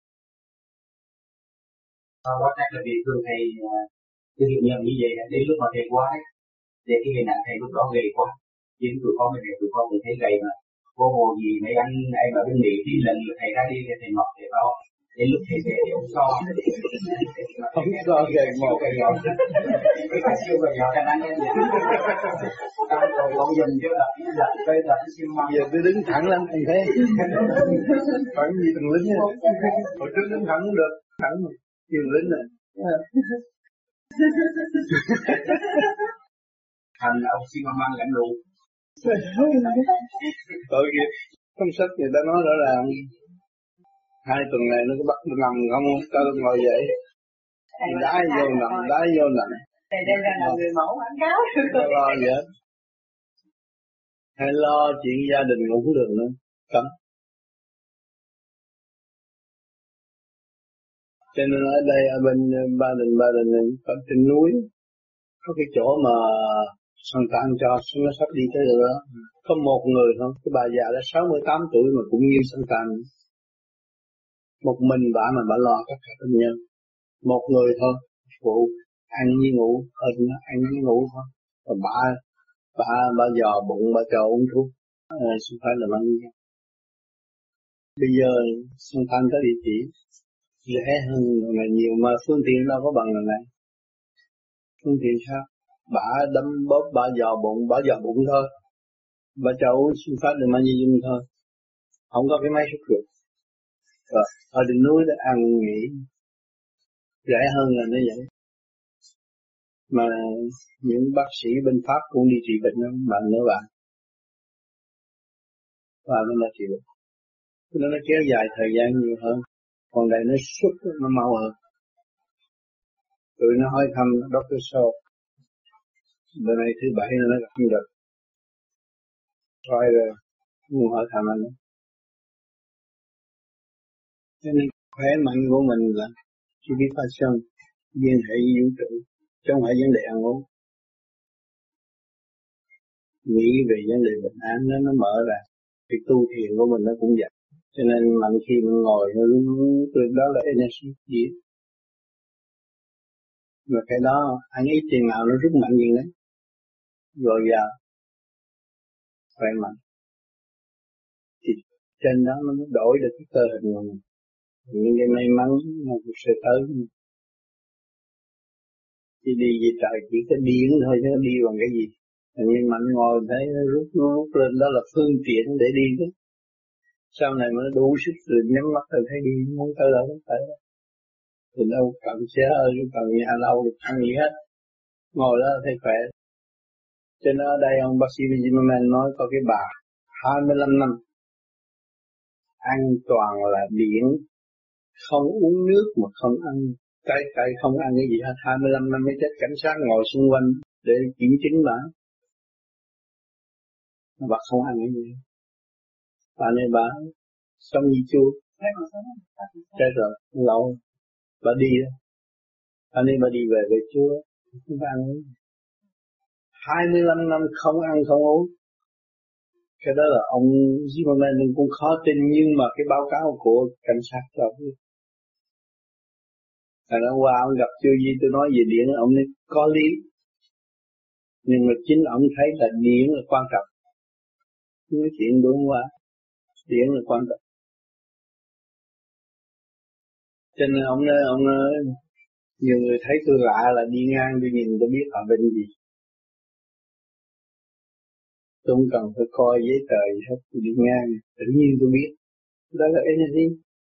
Sau đó chắc là vì thường thầy cái hiệu nghiệm như vậy, đến lúc mà thầy quá ấy, để cái hình ảnh thầy lúc đó gầy quá. Chứ tụi con bên này tụi con cũng thấy gầy mà. Cô hồ gì mấy anh em ở bên Mỹ thì lần lượt thầy ra đi thì thầy mập thầy to. Đến lúc thầy về thì ông so. Ông so gầy một gầy nhỏ. Cái siêu gầy nhỏ cho anh em vậy. Trong rồi con dùm chứ là là cây là cái siêu mập. Giờ tôi đứng thẳng lên thầy thấy. Phải gì thằng lính á. Hồi trước đứng thẳng cũng được. Thẳng mà. Nhiều lính này. Thành ông siêu mập lãnh đủ. Tội nghiệp. Trong sách người ta nói rõ ràng. Hai tuần này nó có bắt nó nằm không, cho tôi ngồi dậy. Đá vô nằm, đá vô nằm. Thầy đem ra là người mẫu quảng cáo. Không lo gì hết. Hay lo chuyện gia đình cũng không được nữa. Cấm. Cho nên ở đây, ở bên Ba Đình, Ba Đình này, có trên núi, có cái chỗ mà sân tan cho, nó sắp đi tới rồi đó. Có một người thôi, cái bà già đã sáu mươi tám tuổi mà cũng như sân tan. Một mình bà mà bà lo tất cả thân nhân. Một người thôi, phụ, ăn với ngủ, hơn ăn với ngủ thôi. Và bà, bà, bà dò bụng, bà cho uống thuốc, à, không phải là mang nhau. Bây giờ, sân tan có địa chỉ, rẻ hơn là nhiều mà phương tiện đâu có bằng lần này. Phương tiện sao? Bà đâm bóp, bà dò bụng, bà dò bụng thôi. Bà cho uống sinh phát được magnesium thôi. Không có cái máy xúc ruột. Rồi, ở đỉnh núi đã ăn nghỉ. Rẻ hơn là nó vậy. Mà những bác sĩ bên Pháp cũng đi trị bệnh đó, bạn nữa bạn. Và nó là trị bệnh. Nó nó kéo dài thời gian nhiều hơn. Còn đây nó xuất, nó mau hơn. Tụi nó hỏi thăm doctor Shaw. Bữa nay thứ bảy nó gặp không được. Rồi rồi, muốn hỏi thầm anh. Cho nên khỏe mạnh của mình là chỉ biết phát sinh liên hệ vũ trụ, chứ không phải vấn đề ăn uống. Nghĩ về vấn đề bình an nó nó mở ra, cái tu thiền của mình nó cũng vậy. Cho nên mạnh khi mình ngồi nó lúc đó là energy gì. Mà cái đó ăn ít tiền nào nó rất mạnh gì đấy. Rồi giờ khỏe mạnh. Thì trên đó nó mới đổi được cái cơ hình của mình. Những cái may mắn nó cũng sẽ tới. Chỉ đi về trời chỉ có điên thôi chứ đi bằng cái gì. Nhưng mạnh ngồi thấy nó rút nó rút lên đó là phương tiện để đi đó. Sau này mà nó đủ sức rồi nhắm mắt rồi thấy đi muốn tới đâu cũng tới đó. Thì đâu cần xe ơi, cần nhà đâu được ăn gì hết. Ngồi đó thấy khỏe. Cho nên ở đây ông bác sĩ Zimmerman nói có cái bà hai mươi lăm năm an toàn là điển, không uống nước mà không ăn trái cây, không ăn cái gì hết. Hai mươi lăm năm mới chết, cảnh sát ngồi xung quanh để kiểm chứng bà. Bà không ăn cái gì. Bà này bà sống như chua. Chết rồi, lâu. Bà đi đó. Bà này bà đi về về chua. Không ăn cái gì. Hai mươi lăm năm không ăn không uống. Cái đó là ông Zimmerman cũng khó tin, nhưng mà cái báo cáo của cảnh sát cho biết. Hồi đó qua ông gặp chưa gì tôi nói về điện, ông nói có lý. Nhưng mà chính ông thấy là điện là quan trọng. Nói chuyện đúng quá. Điện là quan trọng. Cho nên ông nói, ông nói, nhiều người thấy tôi lạ là đi ngang tôi nhìn tôi biết họ bệnh gì. Tôi không cần phải coi giấy tờ gì hết, tôi đi ngang, tự nhiên tôi biết. Đó là energy.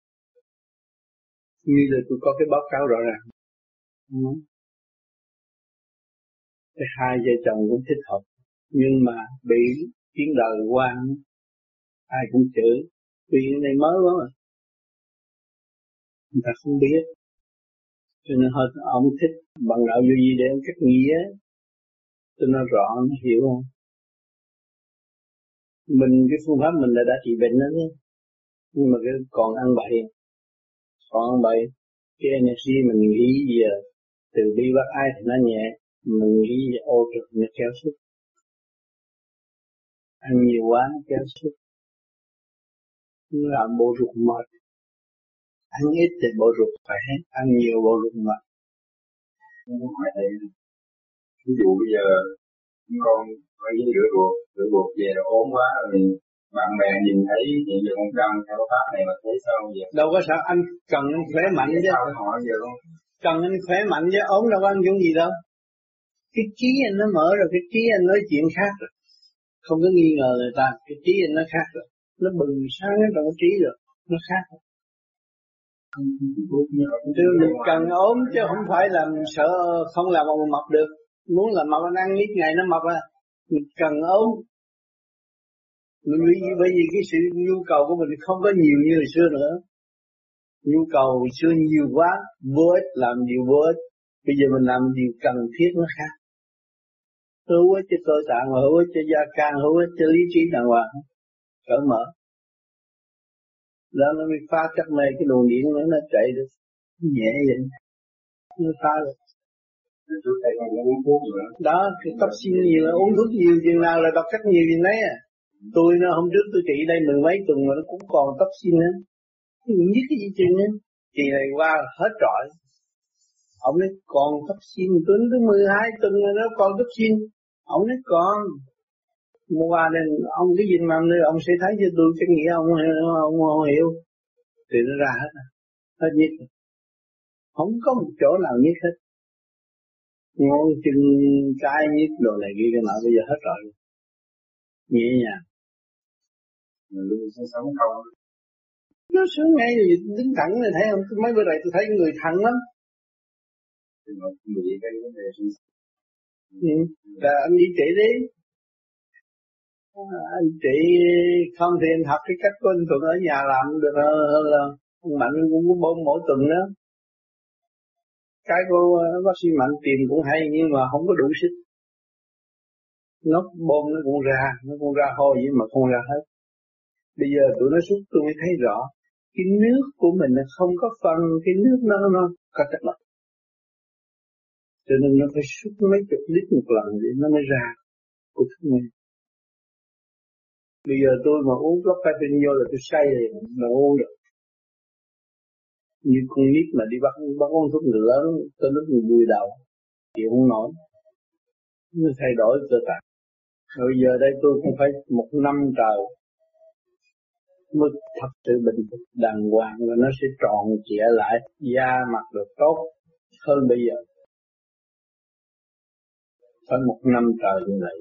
Như là tôi có cái báo cáo rõ ràng. Ừ. Cái hai vợ chồng cũng thích hợp. Nhưng mà bị tiếng đời quan, ai cũng chửi. Vì cái này mới quá mà. Người ta không biết. Cho nên họ, ông thích bằng đạo vô gì để ông cắt nghĩa. Cho nó rõ, nó hiểu không? Mình, cái phương pháp mình là đã trị bệnh đó nhé. Nhưng mà cái còn ăn bậy. Còn ăn bậy. Cái energy mình nghĩ giờ từ bi bác ai thì nó nhẹ. Mình nghĩ giờ ô trực nó kéo sức. Ăn nhiều quá nó kéo sức. Nó làm bộ ruột mệt. Ăn ít thì bộ ruột khỏe. Ăn nhiều bộ ruột mệt. Không phải thầy. Ví dụ bây giờ con phải rửa ruột, rửa ruột về rồi ốm quá rồi bạn bè nhìn thấy hiện giờ con cần theo pháp này mà thấy sao vậy? Đâu có sao, anh cần anh khỏe mạnh chứ. Họ giờ con cần anh khỏe mạnh chứ ốm đâu có ăn chung gì đâu. Cái trí anh nó mở rồi, cái trí anh nói chuyện khác rồi. Không có nghi ngờ người ta, cái trí anh nó khác rồi. Nó bừng sáng hết trong cái trí rồi, nó khác rồi. Chứ mình cần ốm chứ không phải là sợ không làm ông mập được. Muốn làm mập anh ăn ít ngày nó mập à. Mình cần ốm. Mình vì, bởi vì cái sự nhu cầu của mình không có nhiều như hồi xưa nữa. Nhu cầu hồi xưa nhiều quá, vô ích làm điều vô ích. Bây giờ mình làm điều cần thiết nó khác. Hữu ích cho cơ tạng, hữu ích cho da can, hữu ích cho lý trí đàng hoàng. Cởi mở. Đó nó mới phá chắc mê cái luồng điện nữa nó chạy được. Nhẹ vậy. Nó phá được. Đó, cái toxin nhiều, uống thuốc nhiều chừng nào là độc cách nhiều chừng đấy à. Tôi nó hôm trước tôi trị đây mười mấy tuần mà nó cũng còn toxin nữa. Không biết cái gì chừng nữa. Kỳ này qua hết trọi. Ông nói còn toxin, tôi tới mười hai tuần rồi nó còn toxin. Ông nói còn. Mua qua nên ông cái gì mà ông sẽ thấy cho tôi cái nghĩa ông, ông, ông hiểu. Thì nó ra hết. Hết nhất. Không có một chỗ nào nhất hết. Ngón chân cái nhất đồ này kia cái nọ bây giờ hết rồi. Nhẹ nhàng. Mình luôn sống sống không. Nó sướng ngay rồi đứng thẳng này thấy không? Mấy bữa này tôi thấy người thẳng lắm. Thì mà nghĩ cái vấn đề sinh ừ. Là anh đi trị đi. À, anh trị không thì anh học cái cách của anh Thuận ở nhà làm được hơn là ông Mạnh cũng có mỗi, mỗi tuần đó. Cái của bác sĩ Mạnh tìm cũng hay nhưng mà không có đủ sức. Nó bom nó cũng ra, nó cũng ra hôi vậy mà không ra hết. Bây giờ tụi nó xúc tôi mới thấy rõ, cái nước của mình nó không có phân, cái nước nó nó có chất lắm. Cho nên nó phải xúc mấy chục lít một lần để nó mới ra của thức này. Bây giờ tôi mà uống lốc cà phê vô là tôi say rồi, mà uống được. Như con nít mà đi bắt bắt uống thuốc người lớn, tới lúc người vui đầu, chịu không nổi. Nó thay đổi cơ tạng. Rồi giờ đây tôi cũng phải một năm trời mới thật sự bình phục đàng hoàng, và nó sẽ tròn trịa lại, da mặt được tốt hơn bây giờ. Phải một năm trời như vậy.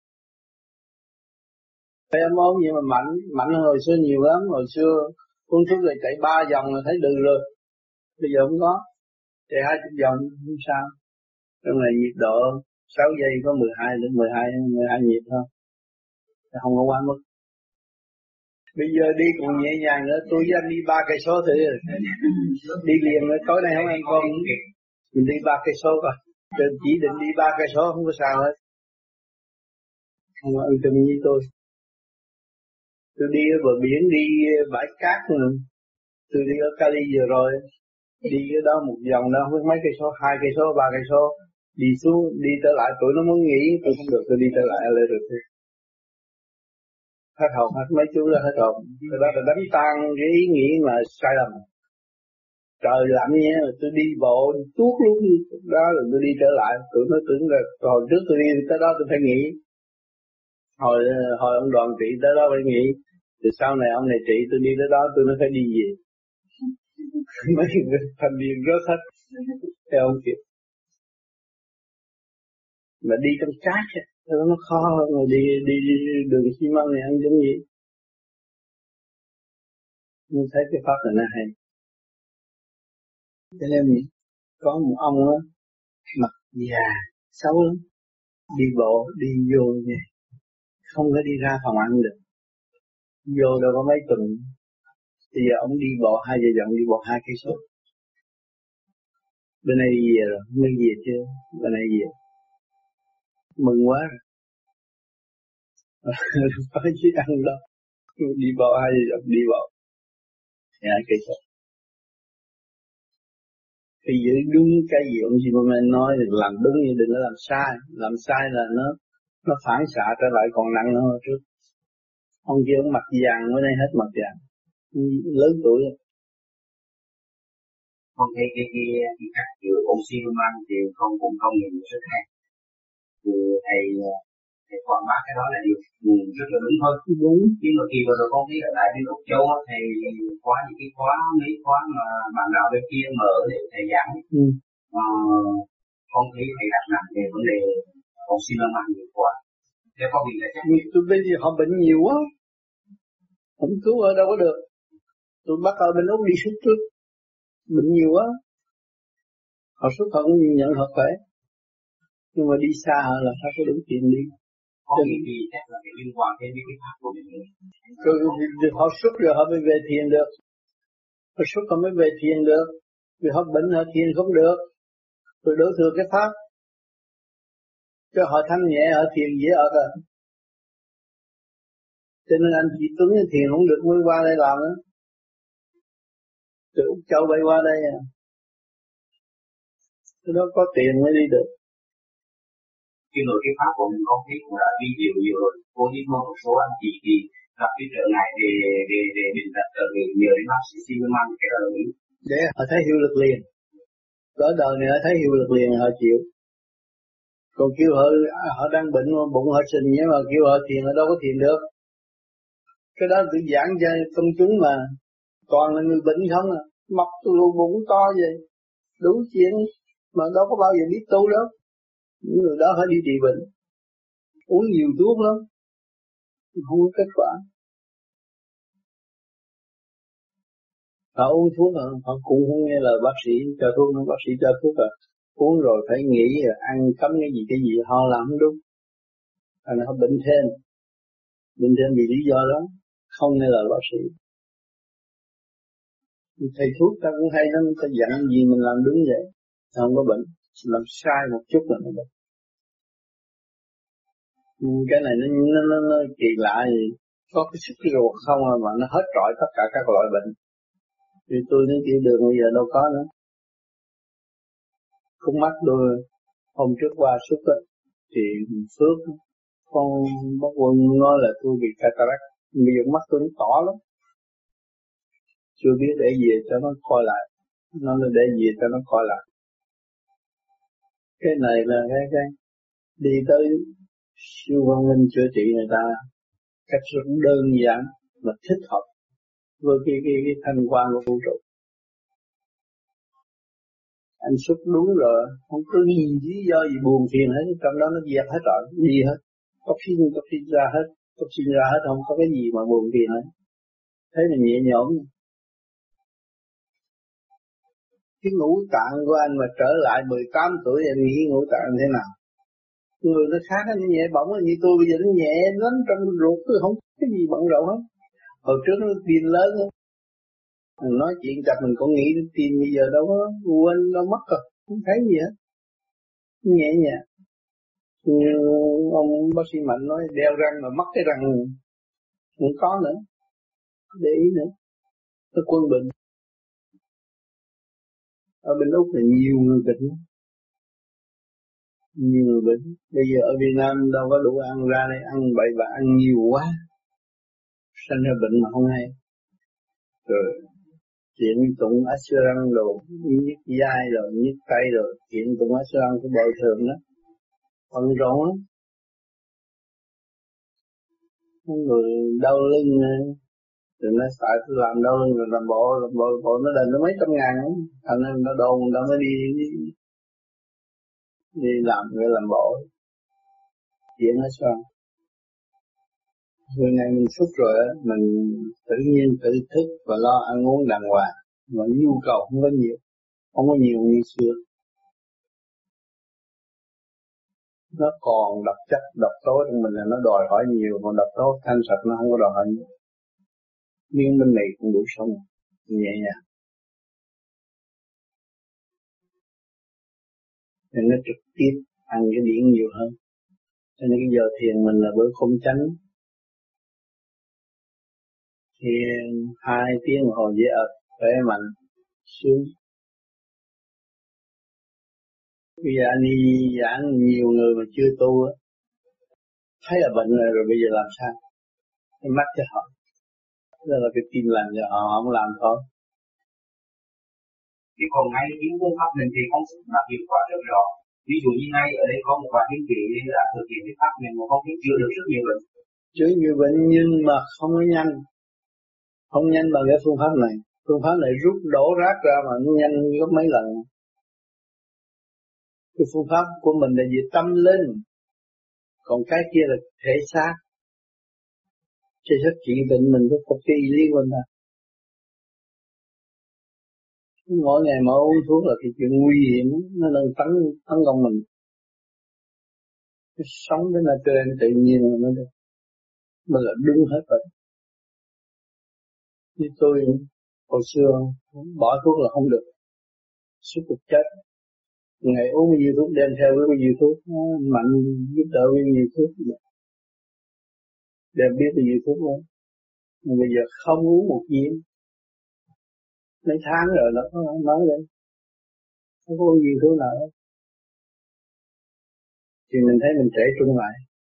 Thấy ấm ốm nhưng mà mạnh, mạnh hơn hồi xưa nhiều lắm. Hồi xưa uống thuốc rồi chạy ba vòng là thấy được rồi. Bây giờ không có, chạy hai chục vòng không sao. Trong này nhiệt độ sáu giây có mười hai đến mười hai, mười hai nhịp thôi, không có quá mức. Bây giờ đi còn nhẹ nhàng nữa, tôi với anh đi ba cây số thôi, đi liền nữa, tối nay không ăn con, mình đi ba cây số coi, chỉ định đi ba cây số không có sao hết, không có ăn chung với tôi. Tôi đi ở bờ biển, đi bãi cát nữa, tôi đi ở Cali vừa rồi, đi ở đó một vòng đó, với mấy cây số, hai cây số, ba cây số, đi xuống, đi trở lại, tụi nó muốn nghỉ, tôi không được, tôi đi trở lại lại được. Hết hồn, hết mấy chú là hết hồn. Cái đó là đánh tan cái ý nghĩ mà sai lầm. Trời lạnh nhé, tôi đi bộ, tuốt luôn, đó là tôi đi trở lại, tụi nó tưởng là hồi trước tôi đi tới đó tôi phải nghỉ. Hồi hồi ông đoàn trị tới đó phải nghỉ, từ sau này ông này trị tôi đi tới đó tôi nó phải đi về. Mấy người thành viên rớt hết, theo ông kịp. Mà đi trong cát á, nó khó hơn rồi đi, đi, đi đường xi măng này ăn giống gì. Nhưng thấy cái pháp này nó hay. Cho nên có một ông á, mặt già, xấu lắm, đi bộ, đi vô vậy, không có đi ra phòng ăn được. Vô đâu có mấy tuần, bây giờ ông đi bộ hai giờ dặn đi bộ hai cây số. Bên này đi về rồi, mới về chưa, bên này về. Mừng quá rồi. Có chứ ăn đâu. Đi bộ hai giờ dặn đi bộ. Hai cây số. Phải giữ đúng cái gì ông Zimmerman nói, làm đúng như đừng có làm sai. Làm sai là nó nó phản xạ trở lại còn nặng hơn trước. Ông kia ông mặt vàng, bữa nay hết mặt vàng. Lớn tuổi rồi. Con thấy cái cái cái cách giữa ông Zimmerman thì con cũng công nhận rất hay. Thì thầy thầy quảng bá cái đó là điều rất là đúng thôi. Đúng. Nhưng mà khi vừa rồi con thấy ở lại bên Úc Châu thầy khóa những cái khóa mấy khóa mà bạn nào bên kia mở để thầy giảng. Ừ. Ờ, con thấy thầy đặt nặng về vấn đề ông Zimmerman nhiều quá. Theo con nghĩ là chắc tôi bây giờ họ bệnh nhiều quá, không cứu ở đâu có được. Tôi bắt ở bên Úc đi xuất trước, bệnh nhiều quá, họ xuất họ cũng nhận họ khỏe, nhưng mà đi xa là phải có đủ tiền đi. Có nghĩ gì chắc là phải liên quan đến cái pháp của mình. Rồi họ xuất rồi họ mới về thiền được, họ xuất họ mới về thiền được, vì họ bệnh họ thiền không được, rồi đổ thừa cái pháp. Cho họ thanh nhẹ, họ thiền dễ ở rồi. Cho nên anh chị Tuấn thiền không được mới qua đây làm nữa. Từ Úc Châu bay qua đây à. Cái đó có tiền mới đi được. Cái nội cái pháp của mình con thấy cũng đã đi nhiều nhiều rồi. Cô đi một số anh chị thì gặp cái trở ngại về về về bệnh tật ở người nhờ đến bác sĩ Zimmerman cái đó là đúng. Để họ thấy hiệu lực liền. Cỡ đời này họ thấy hiệu lực liền họ chịu. Còn kêu họ họ đang bệnh bụng họ sình nhé mà kêu họ thiền họ đâu có thiền được. Cái đó tự giảng cho công chúng mà toàn là người bệnh không à, mập lù bụng to vậy, đủ chuyện mà đâu có bao giờ biết tu đâu. Những người đó phải đi trị bệnh, uống nhiều thuốc lắm, không có kết quả. Họ uống thuốc à, họ cũng không nghe lời bác sĩ cho thuốc, nó bác sĩ cho thuốc à, uống rồi phải nghĩ rồi ăn cấm cái gì cái gì họ làm không đúng, thành họ bệnh thêm, bệnh thêm vì lý do đó, không nghe lời bác sĩ. Thầy thuốc ta cũng hay lắm, ta dặn gì mình làm đúng vậy, không có bệnh, làm sai một chút là nó bệnh. Cái này nó nó nó, nó kỳ lạ gì, có cái sức ruột không mà nó hết trọi tất cả các loại bệnh. Vì tôi đến tiểu đường bây giờ đâu có nữa. Khúc mắt tôi hôm trước qua suốt á thì Phước con bác Quân nói là tôi bị cataract, bây giờ mắt tôi nó tỏ lắm, chưa biết để về cho nó coi lại, nó là để về cho nó coi lại. Cái này là cái cái đi tới siêu văn minh chữa trị người ta cách rất đơn giản mà thích hợp với cái cái cái thanh quan của vũ trụ. Anh xúc đúng rồi, không có gì lý do gì buồn phiền hết, trong đó nó dẹp hết rồi, đi hết, có phim có phim ra hết, có phim ra hết, không có cái gì mà buồn phiền hết, thế là nhẹ nhõm. Cái ngũ tạng của anh mà trở lại mười tám tuổi anh nghĩ ngũ tạng thế nào? Người nó khác, nó nhẹ bỏng như tôi bây giờ nó nhẹ lắm trong ruột, tôi không cái gì bận rộn hết. Hồi trước nó tin lớn đó. Mình nói chuyện chặt mình cũng nghĩ đến tin, bây giờ đâu có quên đâu mất rồi, không thấy gì hết, nhẹ nhàng. Như ông bác sĩ Mạnh nói đeo răng mà mất cái răng không có nữa, để ý nữa, nó quân bình. Ở bên Úc là nhiều người bệnh, nhiều người bệnh. Bây giờ ở Việt Nam đâu có đủ ăn, ra đây ăn bậy bạ ăn nhiều quá, sanh ra bệnh mà không hay. Rồi chuyện tụng Asherang đồ, nhức vai rồi, nhức tay rồi, chuyện tụng Asherang của bồi thường đó, bận rộn lắm. Người đau lưng, rồi nó tại tôi làm đau lưng rồi làm bộ, làm bộ, bộ nó đền nó mấy trăm ngàn ấy. Thành nên nó đồn người ta mới đi, đi, đi làm người làm bộ. Chuyện hết sao? Người này mình xuất rồi á, mình tự nhiên tự thức và lo ăn uống đàng hoàng, mà nhu cầu không có nhiều, không có nhiều như xưa. Nó còn độc chất, độc tố trong mình là nó đòi hỏi nhiều, còn độc tố thanh sạch nó không có đòi hỏi nhiều. Miếng bên này cũng đủ sống, nhẹ nhàng. Nên nó trực tiếp ăn cái điển nhiều hơn. Cho nên cái giờ thiền mình là bữa không tránh. Thiền hai tiếng hồi dễ ợt, khỏe mạnh, sướng. Bây giờ anh đi giảng nhiều người mà chưa tu á, thấy là bệnh rồi, rồi bây giờ làm sao? Cái mắt cho họ. Đó là cái tin làm cho họ, không làm thôi. Chứ còn ngay những phương pháp mình thì không đạt hiệu quả rất rõ. Ví dụ như ngay ở đây có một vài thiên kỳ đã thực hiện cái pháp mình mà không biết chữa được rất nhiều bệnh. Chữa nhiều bệnh nhưng mà không có nhanh. Không nhanh bằng cái phương pháp này. Phương pháp này rút đổ rác ra mà nó nhanh gấp mấy lần. Cái phương pháp của mình là về tâm linh. Còn cái kia là thể xác. Thể xác trị bệnh mình có một cái lý quan ta. Mỗi ngày mà uống thuốc là cái chuyện nguy hiểm, nó đang tấn tấn công mình. Cái sống với là trên tự nhiên là nó được, nó là đúng hết rồi. Như tôi hồi xưa bỏ thuốc là không được, suốt cuộc chết. Ngày uống bao nhiêu thuốc đem theo với bao nhiêu thuốc, mạnh giúp đỡ bao nhiêu thuốc, đem biết bao nhiêu thuốc luôn. Nhưng bây giờ không uống một viên. Mấy tháng rồi nó nói lên, không có gì thứ nào. Thì mình thấy mình trẻ trung lại,